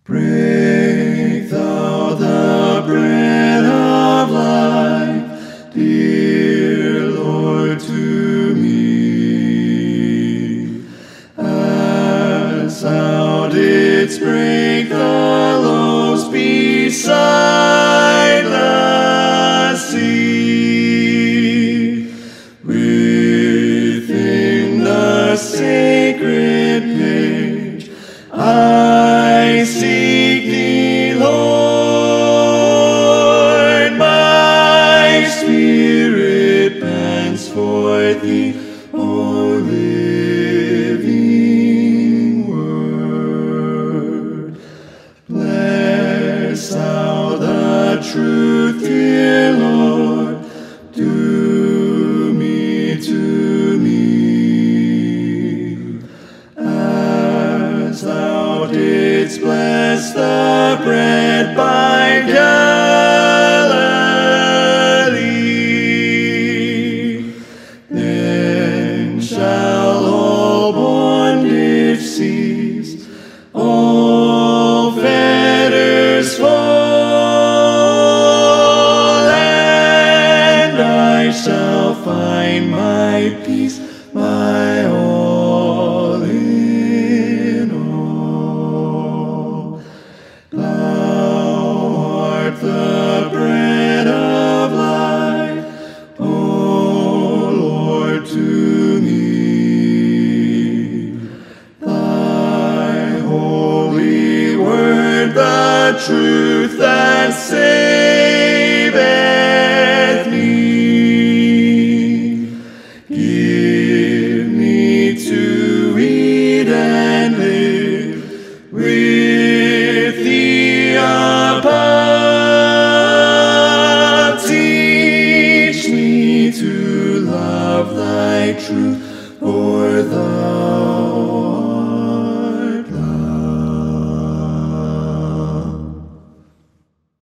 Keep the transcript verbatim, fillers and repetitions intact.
Break thou the bread of life, dear Lord, to me. As thou didst break the loaves beside the sea, within the sacred page I seek thee, Lord. My spirit pants for thee, O living word. Bless thou the truth, dear Lord, do me to me, as thou didst bless the bread by Galilee. Then shall all bondage cease, all fetters fall, and I shall find my peace, my all in all. Thou art the bread of life, O Lord, to me. Thy holy word, the truth that saveth me. Give me to read and live with thee above. Teach me to love thy truth, for thou